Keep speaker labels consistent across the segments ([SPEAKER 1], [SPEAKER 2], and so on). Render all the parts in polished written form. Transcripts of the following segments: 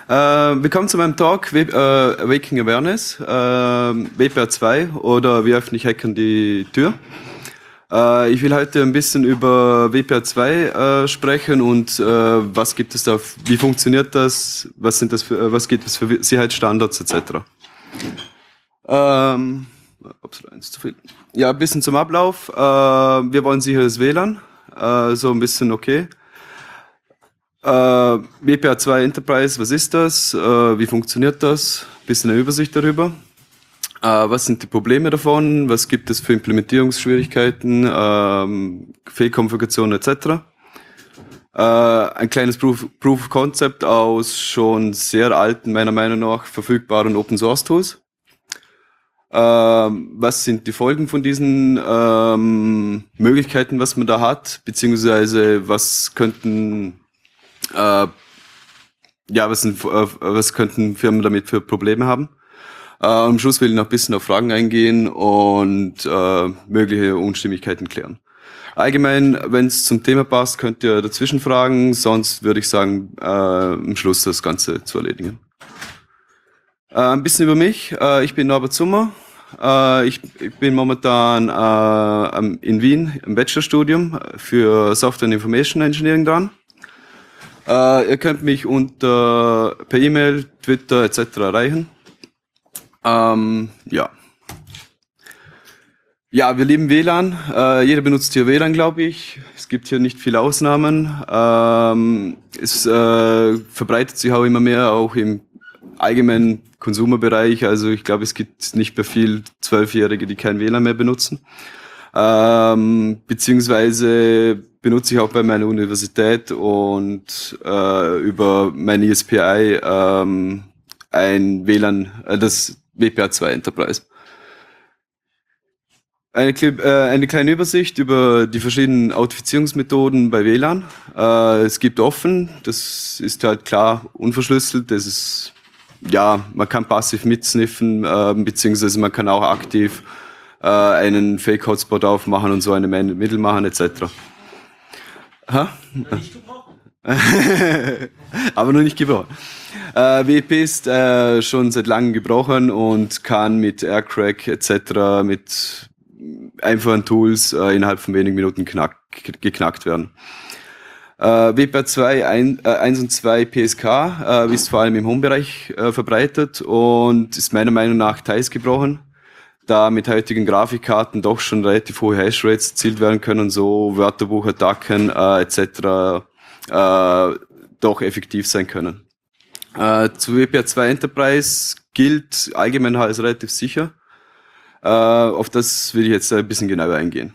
[SPEAKER 1] Willkommen zu meinem Talk Awakening Awareness, WPA 2 oder wie öffentlich hacken die Tür. Ich will heute ein bisschen über WPA 2 sprechen und was gibt es da, wie funktioniert das, was gibt es für Sicherheitsstandards etc. Eins zu viel. Ja, ein bisschen zum Ablauf. Wir wollen sicheres WLAN, so ein bisschen okay. WPA 2 Enterprise, was ist das? Wie funktioniert das? Bisschen eine Übersicht darüber. Was sind die Probleme davon? Was gibt es für Implementierungsschwierigkeiten, Fehlkonfigurationen etc.? Ein kleines Proof of Concept aus schon sehr alten, meiner Meinung nach, verfügbaren Open Source Tools. Was sind die Folgen von diesen Möglichkeiten, was man da hat? Beziehungsweise was könnten was könnten Firmen damit für Probleme haben? Am Schluss will ich noch ein bisschen auf Fragen eingehen und mögliche Unstimmigkeiten klären. Allgemein, wenn es zum Thema passt, könnt ihr dazwischen fragen, sonst würde ich sagen, am Schluss das Ganze zu erledigen. Ein bisschen über mich. Ich bin Norbert Summer. Ich bin momentan in Wien im Bachelorstudium für Software and Information Engineering dran. Ihr könnt mich per E-Mail, Twitter etc. erreichen. Ja, wir lieben WLAN. Jeder benutzt hier WLAN, glaube ich. Es gibt hier nicht viele Ausnahmen. Es verbreitet sich auch immer mehr, auch im allgemeinen Konsumerbereich. Also ich glaube, es gibt nicht mehr viel 12-Jährige, die kein WLAN mehr benutzen. Beziehungsweise benutze ich auch bei meiner Universität und über meine ESPI ein WLAN, das WPA 2 Enterprise. Eine kleine Übersicht über die verschiedenen Authentifizierungsmethoden bei WLAN. Es gibt offen, das ist halt klar unverschlüsselt, das ist, man kann passiv mitsniffen, beziehungsweise man kann auch aktiv einen Fake-Hotspot aufmachen und so eine Mittel machen, etc. Aber noch nicht gebrochen. WEP ist schon seit langem gebrochen und kann mit Aircrack etc. mit einfachen Tools innerhalb von wenigen Minuten geknackt werden. WPA 2, 1 und 2 PSK ist vor allem im Home-Bereich verbreitet und ist meiner Meinung nach teils gebrochen, da mit heutigen Grafikkarten doch schon relativ hohe Hashrates erzielt werden können, so Wörterbuchattacken etc. Doch effektiv sein können. Zu WPA 2 Enterprise gilt allgemein als relativ sicher. Auf das will ich jetzt ein bisschen genauer eingehen.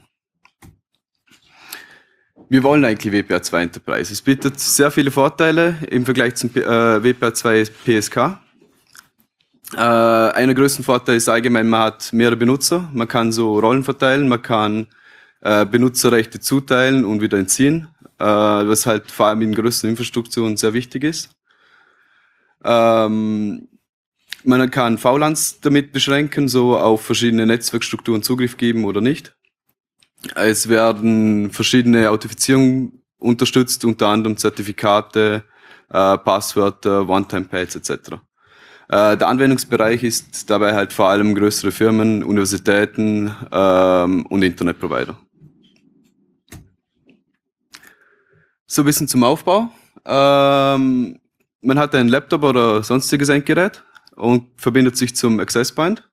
[SPEAKER 1] Wir wollen eigentlich WPA 2 Enterprise. Es bietet sehr viele Vorteile im Vergleich zum WPA 2 PSK. Einer größten Vorteil ist allgemein, man hat mehrere Benutzer, man kann so Rollen verteilen, man kann Benutzerrechte zuteilen und wieder entziehen, was halt vor allem in größeren Infrastrukturen sehr wichtig ist. Man kann VLANs damit beschränken, so auf verschiedene Netzwerkstrukturen Zugriff geben oder nicht. Es werden verschiedene Authentifizierungen unterstützt, unter anderem Zertifikate, Passwörter, One-Time-Pads etc. Der Anwendungsbereich ist dabei halt vor allem größere Firmen, Universitäten und Internetprovider. So ein bisschen zum Aufbau. Man hat einen Laptop oder sonstiges Endgerät und verbindet sich zum Access Point.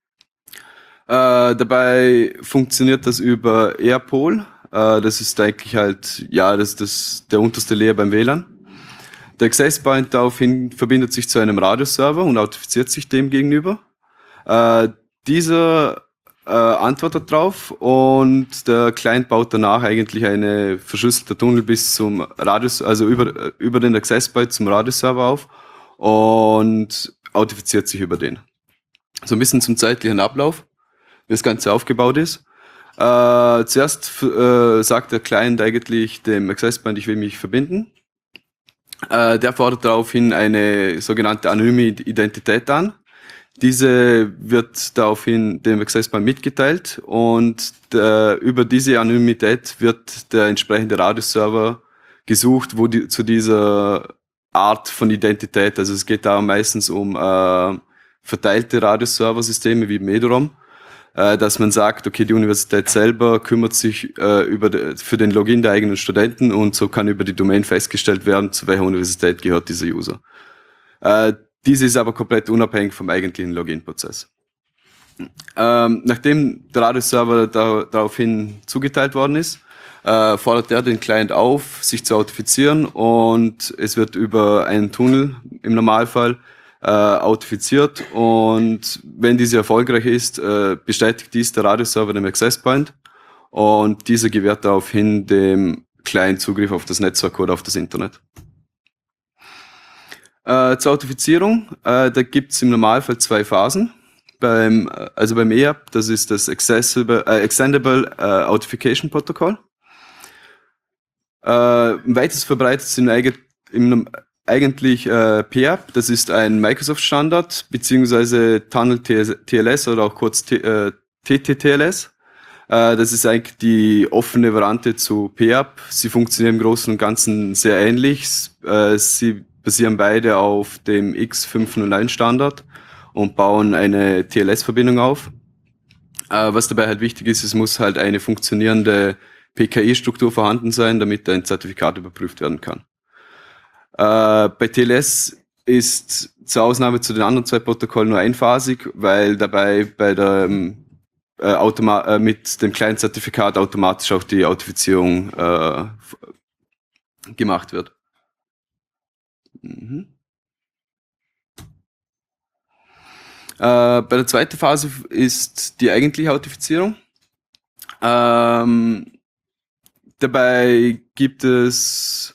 [SPEAKER 1] Dabei funktioniert das über Airpol. Das ist eigentlich halt, das ist der unterste Layer beim WLAN. Der Access Point daraufhin verbindet sich zu einem Radioserver und authentifiziert sich dem gegenüber. Dieser antwortet drauf und der Client baut danach eigentlich eine verschlüsselte Tunnel bis zum Radius, also über den Access Point zum Radioserver auf und authentifiziert sich über den. So ein bisschen zum zeitlichen Ablauf, wie das Ganze aufgebaut ist. Zuerst sagt der Client eigentlich dem Access Point, ich will mich verbinden. Der fordert daraufhin eine sogenannte anonyme Identität an. Diese wird daraufhin dem Access Point mitgeteilt und über diese Anonymität wird der entsprechende Radioserver gesucht, wo zu dieser Art von Identität. Also es geht da meistens um verteilte Radioserver-Systeme wie Medorom, dass man sagt, okay, die Universität selber kümmert sich für den Login der eigenen Studenten und so kann über die Domain festgestellt werden, zu welcher Universität gehört dieser User. Diese ist aber komplett unabhängig vom eigentlichen Login-Prozess. Nachdem der Radioserver daraufhin zugeteilt worden ist, fordert er den Client auf, sich zu authentifizieren und es wird über einen Tunnel im Normalfall authentifiziert und wenn diese erfolgreich ist, bestätigt dies der Radioserver dem Access Point und dieser gewährt daraufhin dem Client Zugriff auf das Netzwerk oder auf das Internet. Zur Authentifizierung, da gibt es im Normalfall 2 Phasen. Beim EAP, das ist das Extendable Authentication Protocol. Weitest verbreitet sind eigentlich PAP, das ist ein Microsoft-Standard, beziehungsweise Tunnel TLS oder auch kurz TTTLS. Das ist eigentlich die offene Variante zu PAP. Sie funktionieren im Großen und Ganzen sehr ähnlich. Sie basieren beide auf dem X501-Standard und bauen eine TLS-Verbindung auf. Was dabei halt wichtig ist, es muss halt eine funktionierende PKI-Struktur vorhanden sein, damit ein Zertifikat überprüft werden kann. Bei TLS ist zur Ausnahme zu den anderen 2 Protokollen nur einphasig, weil dabei bei der mit dem Client-Zertifikat automatisch auch die Authentifizierung gemacht wird. Mhm. Bei der zweiten Phase ist die eigentliche Authentifizierung. Dabei gibt es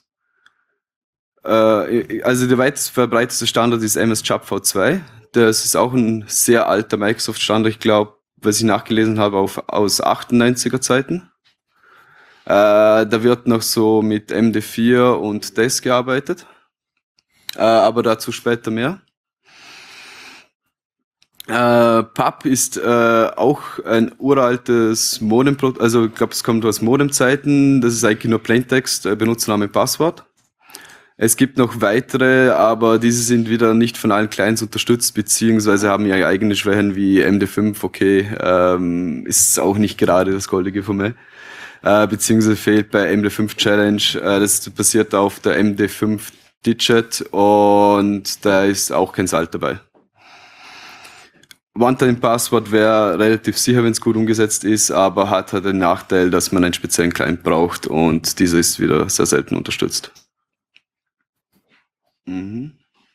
[SPEAKER 1] also der weit verbreiteste Standard ist MS-JUP V2. Das ist auch ein sehr alter Microsoft-Standard, ich glaube, was ich nachgelesen habe, aus 98er Zeiten. Da wird noch so mit MD4 und DES gearbeitet, aber dazu später mehr. PAP ist auch ein uraltes Modem, also ich glaube, es kommt aus Modem-Zeiten. Das ist eigentlich nur Plaintext, Benutzername, Passwort. Es gibt noch weitere, aber diese sind wieder nicht von allen Clients unterstützt, beziehungsweise haben ihre eigene Schwächen wie MD5, okay, ist auch nicht gerade das goldige Formel. Beziehungsweise fehlt bei MD5 Challenge, das basiert auf der MD5 Digit und da ist auch kein Salt dabei. One-Time-Passwort wäre relativ sicher, wenn es gut umgesetzt ist, aber hat halt den Nachteil, dass man einen speziellen Client braucht und dieser ist wieder sehr selten unterstützt. Mhm.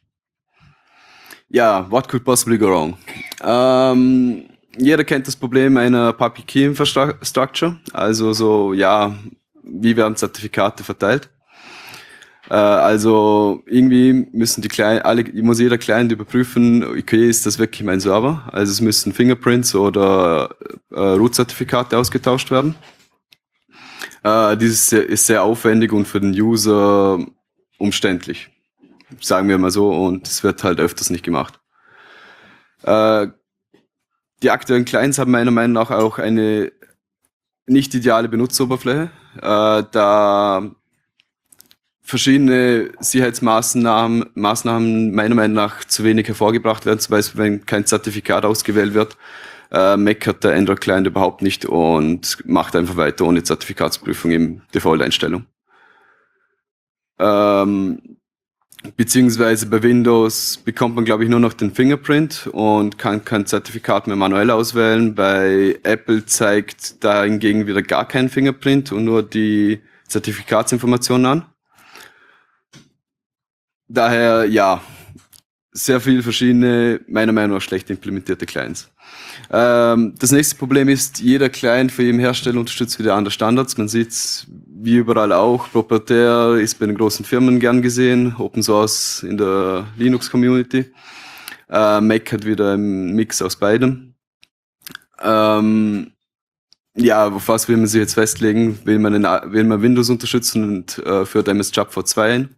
[SPEAKER 1] Ja, what could possibly go wrong? Jeder kennt das Problem einer Public Key Infrastructure, also so, ja, wie werden Zertifikate verteilt? Also irgendwie müssen muss jeder Client überprüfen, okay, ist das wirklich mein Server? Also es müssen Fingerprints oder Root-Zertifikate ausgetauscht werden. Dieses ist sehr aufwendig und für den User umständlich, sagen wir mal so, und es wird halt öfters nicht gemacht. Die aktuellen Clients haben meiner Meinung nach auch eine nicht ideale Benutzeroberfläche, da verschiedene Sicherheitsmaßnahmen meiner Meinung nach zu wenig hervorgebracht werden. Zum Beispiel, wenn kein Zertifikat ausgewählt wird, meckert der Android-Client überhaupt nicht und macht einfach weiter ohne Zertifikatsprüfung im Default-Einstellung. Beziehungsweise bei Windows bekommt man, glaube ich, nur noch den Fingerprint und kann kein Zertifikat mehr manuell auswählen. Bei Apple zeigt da hingegen wieder gar kein Fingerprint und nur die Zertifikatsinformationen an. Daher, ja, sehr viele verschiedene, meiner Meinung nach schlecht implementierte Clients. Das nächste Problem ist, jeder Client für jeden Hersteller unterstützt wieder andere Standards. Man sieht wie überall auch, proprietär ist bei den großen Firmen gern gesehen, Open Source in der Linux-Community. Mac hat wieder einen Mix aus beidem. Ja, auf was will man sich jetzt festlegen? Will man Windows unterstützen und führt MS-JUP V2 ein?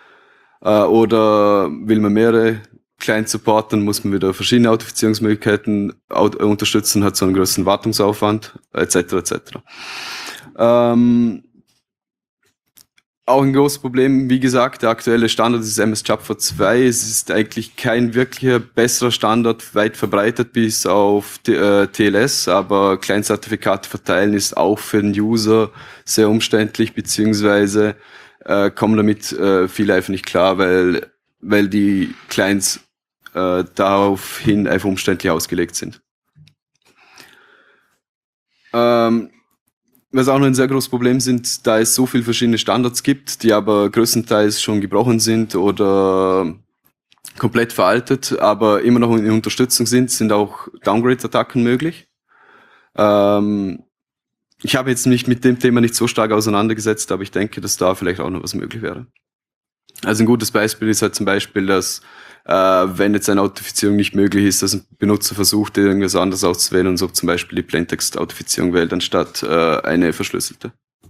[SPEAKER 1] Oder will man mehrere Clients supporten, muss man wieder verschiedene Authentifizierungsmöglichkeiten unterstützen, hat so einen größeren Wartungsaufwand, etc. etc. Auch ein großes Problem, wie gesagt, der aktuelle Standard ist MS Java 2. Es ist eigentlich kein wirklicher besserer Standard, weit verbreitet bis auf TLS, aber Client-Zertifikate verteilen ist auch für den User sehr umständlich, beziehungsweise kommen damit viele einfach nicht klar, weil die Clients daraufhin einfach umständlich ausgelegt sind. Was auch noch ein sehr großes Problem sind, da es so viele verschiedene Standards gibt, die aber größtenteils schon gebrochen sind oder komplett veraltet, aber immer noch in Unterstützung sind auch Downgrade-Attacken möglich. Ich habe jetzt mich mit dem Thema nicht so stark auseinandergesetzt, aber ich denke, dass da vielleicht auch noch was möglich wäre. Also ein gutes Beispiel ist halt zum Beispiel, dass wenn jetzt eine Authentifizierung nicht möglich ist, dass ein Benutzer versucht, irgendwas anderes auszuwählen und so zum Beispiel die Plaintext-Authentifizierung wählt, anstatt eine verschlüsselte.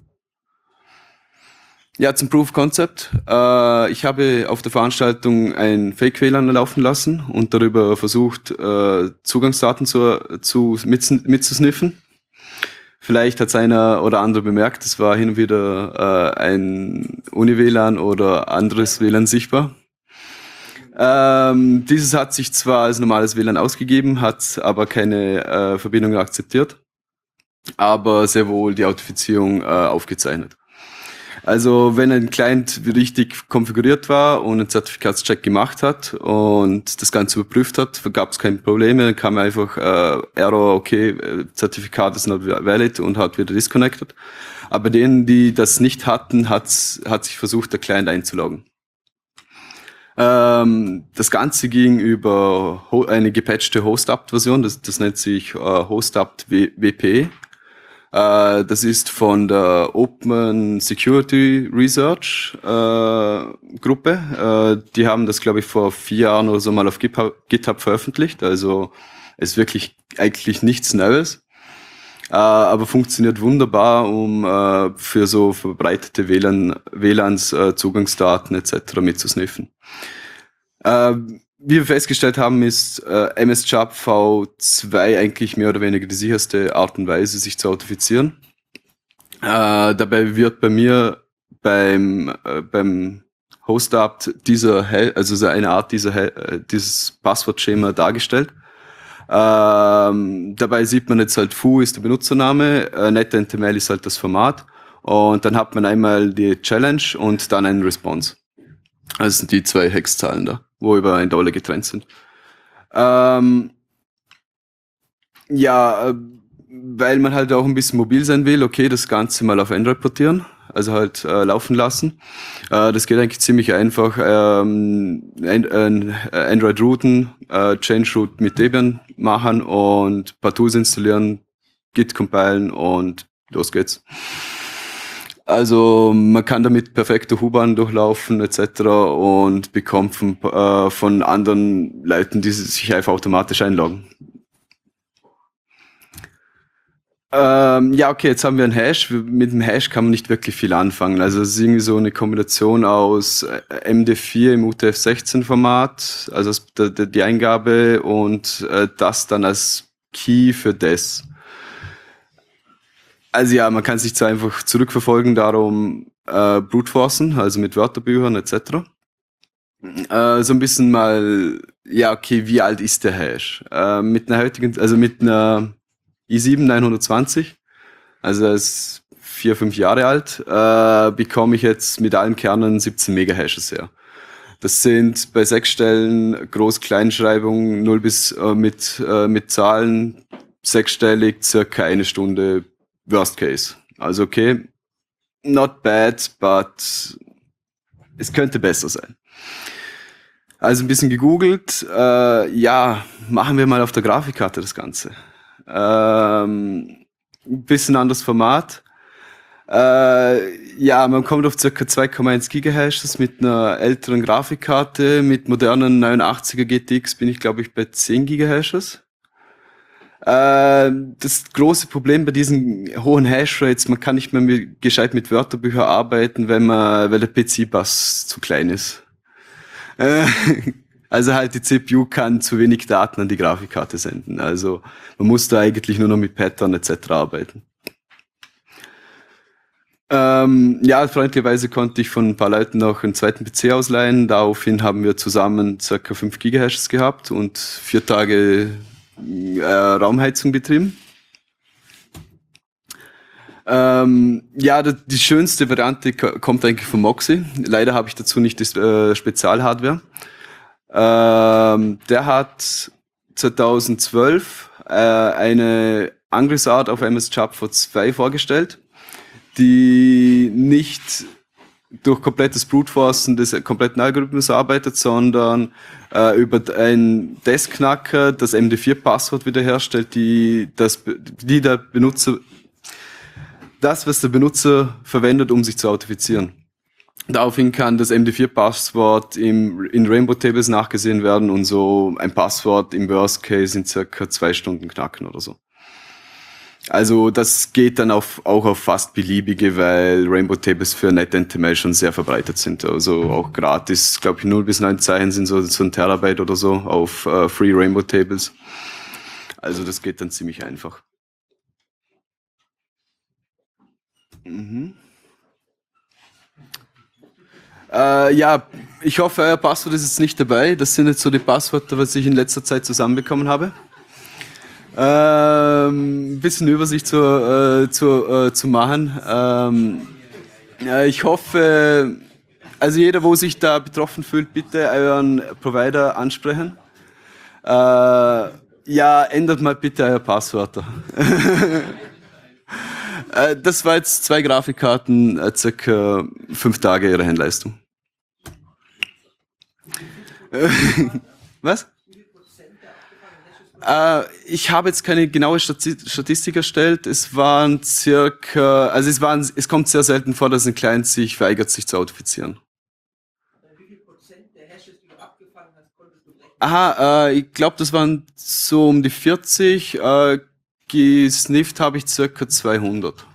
[SPEAKER 1] Ja, zum Proof of Concept. Ich habe auf der Veranstaltung ein Fake-WLAN laufen lassen und darüber versucht, Zugangsdaten mitzusniffen. Vielleicht hat es einer oder andere bemerkt, es war hin und wieder ein Uni-WLAN oder anderes WLAN sichtbar. Dieses hat sich zwar als normales WLAN ausgegeben, hat aber keine Verbindung akzeptiert, aber sehr wohl die Authentifizierung aufgezeichnet. Also wenn ein Client richtig konfiguriert war und einen Zertifikatscheck gemacht hat und das Ganze überprüft hat, gab es keine Probleme, dann kam einfach Error, okay, Zertifikat ist not valid und hat wieder disconnected. Aber denen, die das nicht hatten, hat sich versucht, der Client einzuloggen. Das Ganze ging über eine gepatchte Host-Apt-Version, das nennt sich Host-Apt-WP. Das ist von der Open Security Research Gruppe. Die haben das, glaube ich, vor 4 Jahren oder so mal auf GitHub veröffentlicht. Also ist wirklich eigentlich nichts Neues. Aber funktioniert wunderbar, um für so verbreitete WLANs Zugangsdaten etc. mitzusniffen. Wie wir festgestellt haben, ist MS-Java V2 eigentlich mehr oder weniger die sicherste Art und Weise, sich zu authentifizieren. Dabei wird bei mir beim Host-Apt also eine Art dieses Passwortschema dargestellt. Dabei sieht man jetzt halt foo ist der Benutzername, netNTML ist halt das Format und dann hat man einmal die Challenge und dann einen Response. Also sind die 2 Hexzahlen da, wo über $1 getrennt sind. Weil man halt auch ein bisschen mobil sein will, okay, das Ganze mal auf Android portieren, also halt laufen lassen. Das geht eigentlich ziemlich einfach. Android routen, Change Root mit Debian machen und ein paar Tools installieren, Git compilen und los geht's. Also man kann damit perfekte U-Bahn durchlaufen etc. und bekommt von anderen Leuten, die sich einfach automatisch einloggen. Okay, jetzt haben wir einen Hash. Mit dem Hash kann man nicht wirklich viel anfangen. Also es ist irgendwie so eine Kombination aus MD4 im UTF-16-Format, also die Eingabe und das dann als Key für das. Also ja, man kann sich zwar einfach zurückverfolgen, darum brute-forcen, also mit Wörterbüchern etc. So ein bisschen mal, okay, wie alt ist der Hash? Mit einer i7 920, also er ist 4-5 Jahre alt, bekomme ich jetzt mit allen Kernen 17 Megahashes her. Das sind bei 6 Stellen Groß-Kleinschreibung 0 bis mit Zahlen 6-stellig, circa 1 Stunde Worst Case. Also okay, not bad, but es könnte besser sein. Also ein bisschen gegoogelt, machen wir mal auf der Grafikkarte das Ganze. Ein bisschen anderes Format. Man kommt auf ca. 2,1 Gigahashes mit einer älteren Grafikkarte. Mit modernen 89er GTX bin ich, glaube ich, bei 10 Gigahashes. Das große Problem bei diesen hohen Hashrates, man kann nicht mehr gescheit mit Wörterbüchern arbeiten, weil der PC-Bus zu klein ist. Also halt die CPU kann zu wenig Daten an die Grafikkarte senden. Also man muss da eigentlich nur noch mit Pattern etc. arbeiten. Ja, freundlicherweise konnte ich von ein paar Leuten noch einen zweiten PC ausleihen. Daraufhin haben wir zusammen circa 5 Gigahashes gehabt und 4 Tage Raumheizung betrieben. Ja, die schönste Variante kommt eigentlich von Moxie. Leider habe ich dazu nicht das Spezialhardware. Der hat 2012 eine Angriffsart auf MS JAP 2 vorgestellt, die nicht durch komplettes Brute-Forcen des kompletten Algorithmus arbeitet, sondern über einen Desk-Knacker das MD4-Passwort wiederherstellt, was der Benutzer verwendet, um sich zu authentifizieren. Daraufhin kann das MD4-Passwort in Rainbow Tables nachgesehen werden und so ein Passwort im Worst Case in circa 2 Stunden knacken oder so. Also das geht dann auch auf fast beliebige, weil Rainbow Tables für NetNTML schon sehr verbreitet sind. Also auch gratis, glaube ich 0 bis 9 Zeichen sind so ein Terabyte oder so auf Free Rainbow Tables. Also das geht dann ziemlich einfach. Mhm. Ja, ich hoffe, euer Passwort ist jetzt nicht dabei. Das sind jetzt so die Passwörter, was ich in letzter Zeit zusammenbekommen habe. Ein bisschen Übersicht zu machen. Ja, ich hoffe, also jeder, wo sich da betroffen fühlt, bitte euren Provider ansprechen. Ja, ändert mal bitte eure Passwörter. Das war jetzt 2 Grafikkarten, circa 5 Tage ihre Handleistung. Was? Ich habe jetzt keine genaue Statistik erstellt. Es waren circa, es kommt sehr selten vor, dass ein Client sich weigert, sich zu authentifizieren. Wie viel Prozent der Hashes, die du abgefangen hast, konntest du berechnen? Aha, ich glaube, das waren so um die 40. Gesnifft habe ich circa 200.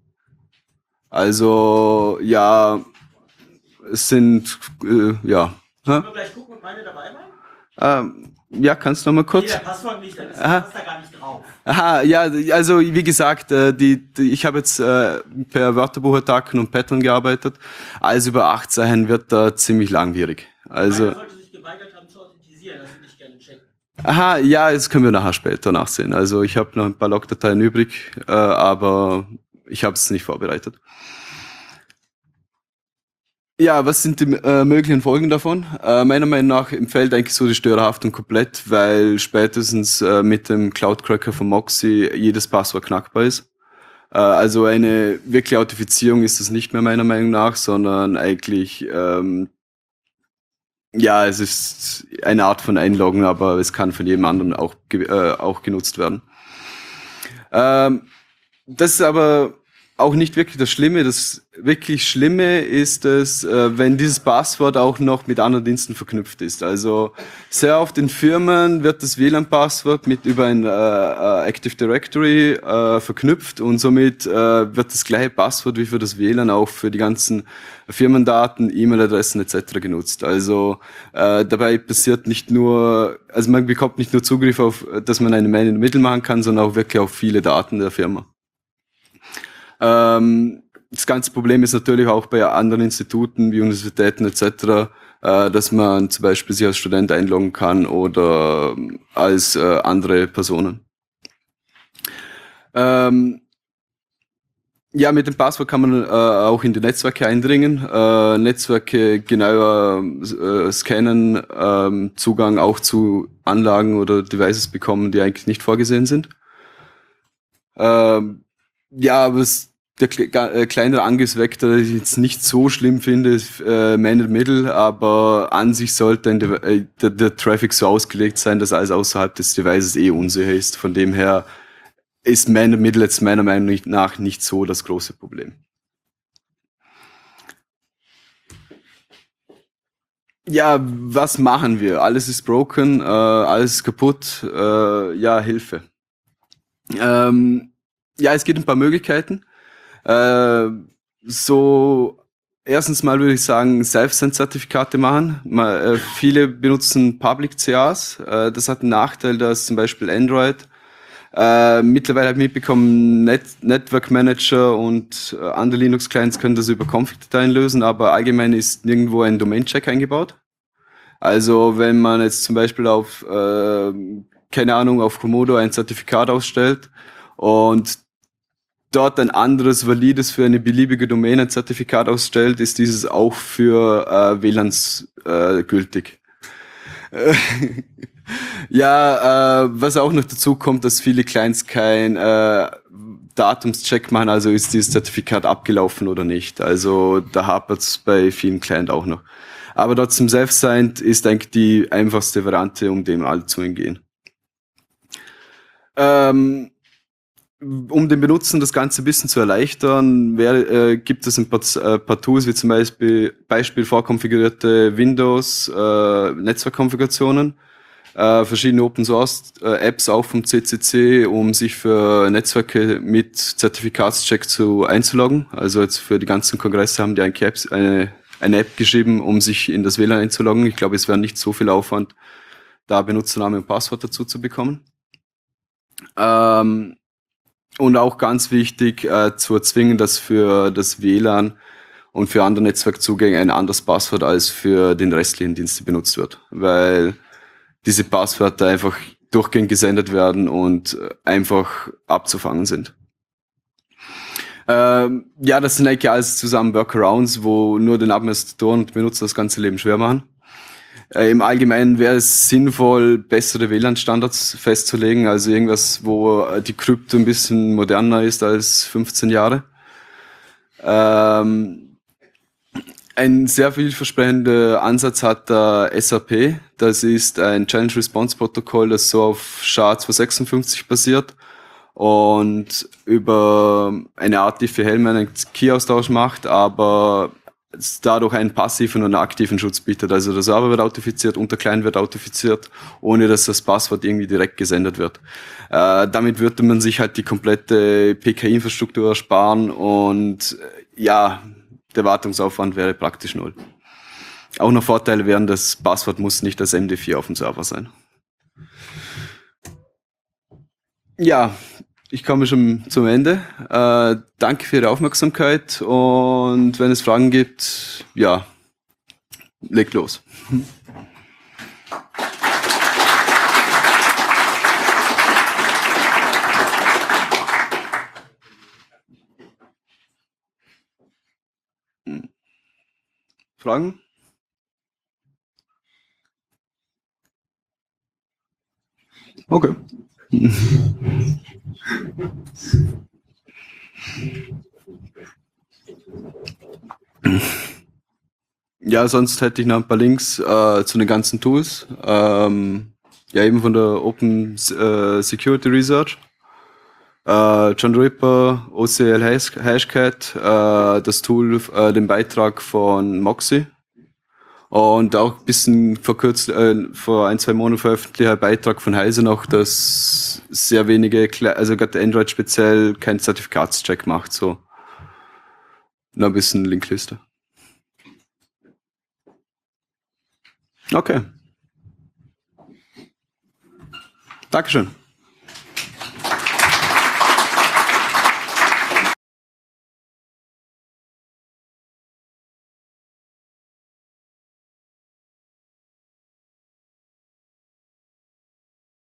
[SPEAKER 1] Also, ja, es sind, ja. Können wir gleich gucken, ob meine dabei waren? Ja, kannst du noch mal kurz? Nee, der Passwort nicht, dann ist da gar nicht drauf. Aha, ja, also wie gesagt, ich habe jetzt per Wörterbuchattacken und Pattern gearbeitet. Alles über 8 Zeichen wird da ziemlich langwierig. Also einer sollte sich geweigert haben zu authentisieren, das würde ich gerne checken. Aha, ja, das können wir nachher später nachsehen. Also ich habe noch ein paar Logdateien übrig, aber ich habe es nicht vorbereitet. Ja, was sind die möglichen Folgen davon? Meiner Meinung nach empfiehlt eigentlich so die Störerhaftung komplett, weil spätestens mit dem Cloud-Cracker von Moxie jedes Passwort knackbar ist. Also eine wirkliche Authentifizierung ist das nicht mehr meiner Meinung nach, sondern eigentlich, ja, es ist eine Art von Einloggen, aber es kann von jedem anderen auch genutzt werden. Das ist aber auch nicht wirklich das Schlimme. Das wirklich Schlimme ist es, wenn dieses Passwort auch noch mit anderen Diensten verknüpft ist. Also sehr oft in Firmen wird das WLAN-Passwort mit über ein Active Directory verknüpft und somit wird das gleiche Passwort wie für das WLAN auch für die ganzen Firmendaten, E-Mail-Adressen etc. genutzt. Also dabei passiert nicht nur, also man bekommt nicht nur Zugriff auf, dass man eine Man in the Middle machen kann, sondern auch wirklich auf viele Daten der Firma. Das ganze Problem ist natürlich auch bei anderen Instituten wie Universitäten etc., dass man zum Beispiel sich als Student einloggen kann oder als andere Personen. Ja, mit dem Passwort kann man auch in die Netzwerke eindringen, Netzwerke genauer scannen, Zugang auch zu Anlagen oder Devices bekommen, die eigentlich nicht vorgesehen sind. Ja, was der kleinere Angriffsvektor, den ich jetzt nicht so schlimm finde, ist Man in the Middle, aber an sich sollte der Traffic so ausgelegt sein, dass alles außerhalb des Devices unsicher ist. Von dem her ist Man in the Middle jetzt meiner Meinung nach nicht so das große Problem. Ja, was machen wir? Alles ist broken, alles ist kaputt, ja, Hilfe. Ja, es gibt ein paar Möglichkeiten. So, erstens mal würde ich sagen, Self-Send-Zertifikate machen. Viele benutzen Public CAs. Das hat einen Nachteil, dass zum Beispiel Android Mittlerweile habe ich mitbekommen, Network Manager und andere Linux-Clients können das über Config-Dateien lösen, aber allgemein ist nirgendwo ein Domain-Check eingebaut. Also wenn man jetzt zum Beispiel auf, keine Ahnung, auf Komodo ein Zertifikat ausstellt und dort ein anderes valides für eine beliebige Domain ein Zertifikat ausstellt, ist dieses auch für WLANs gültig. Ja, was auch noch dazu kommt, dass viele Clients kein Datumscheck machen, also ist dieses Zertifikat abgelaufen oder nicht. Also da hapert es bei vielen Clients auch noch. Aber trotzdem Self-Signed ist eigentlich die einfachste Variante, um dem alle zu entgehen. Um den Benutzern das Ganze ein bisschen zu erleichtern, gibt es ein paar Tools, wie zum Beispiel vorkonfigurierte Windows Netzwerkkonfigurationen, verschiedene Open Source Apps auch vom CCC, um sich für Netzwerke mit Zertifikatscheck einzuloggen. Also jetzt für die ganzen Kongresse haben die eine App geschrieben, um sich in das WLAN einzuloggen. Ich glaube, es wäre nicht so viel Aufwand, da Benutzername und Passwort dazu zu bekommen. Und auch ganz wichtig, zu erzwingen, dass für das WLAN und für andere Netzwerkzugänge ein anderes Passwort als für den restlichen Dienste benutzt wird. Weil diese Passwörter einfach durchgehend gesendet werden und einfach abzufangen sind. Ja, das sind eigentlich alles zusammen Workarounds, wo nur den Administratoren und Benutzer das ganze Leben schwer machen. Im Allgemeinen wäre es sinnvoll, bessere WLAN-Standards festzulegen, also irgendwas, wo die Krypto ein bisschen moderner ist als 15 Jahre. Ein sehr vielversprechender Ansatz hat der SAP. Das ist ein Challenge-Response-Protokoll, das so auf SHA-256 basiert und über eine Art Diffie-Hellman einen Key-Austausch macht, aber es dadurch einen passiven und einen aktiven Schutz bietet. Also der Server wird authentifiziert und der Client wird authentifiziert, ohne dass das Passwort irgendwie direkt gesendet wird. Damit würde man sich halt die komplette PKI-Infrastruktur ersparen und ja, der Wartungsaufwand wäre praktisch null. Auch noch Vorteile wären, das Passwort muss nicht das MD4 auf dem Server sein. Ja, ich komme schon zum Ende. Danke für Ihre Aufmerksamkeit und wenn es Fragen gibt, ja, legt los. Fragen? Okay. Ja, sonst hätte ich noch ein paar Links zu den ganzen Tools. Ja, eben von der Open Security Research. John Ripper, OCL Hashcat, das Tool, den Beitrag von Moxie. Und auch ein bisschen verkürzt, vor 1-2 Monaten veröffentlichter Beitrag von Heise noch, dass sehr wenige, also gerade Android speziell, keinen Zertifikatscheck macht. So. Noch ein bisschen Linkliste. Okay. Dankeschön.